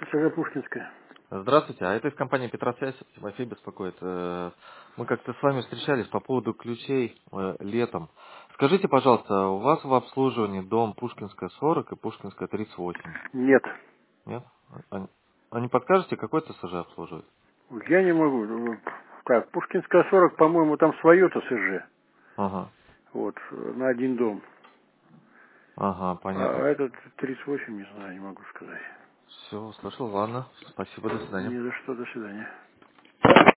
ТСЖ Пушкинская. Здравствуйте, а это из компании Петросвязь, Тимофей беспокоит. Мы как-то с вами встречались по поводу ключей летом. Скажите, пожалуйста, у вас в обслуживании дом Пушкинская 40 и Пушкинская 38? Нет. Нет? А не подскажете, какой ТСЖ обслуживает? Я не могу. Так, Пушкинская 40, по-моему, там свое ТСЖ. Ага, Вот, на один дом. ага, понятно. А этот 38, не знаю, не могу сказать. Все, услышал, ладно. Спасибо, до свидания. Ни за что, до свидания.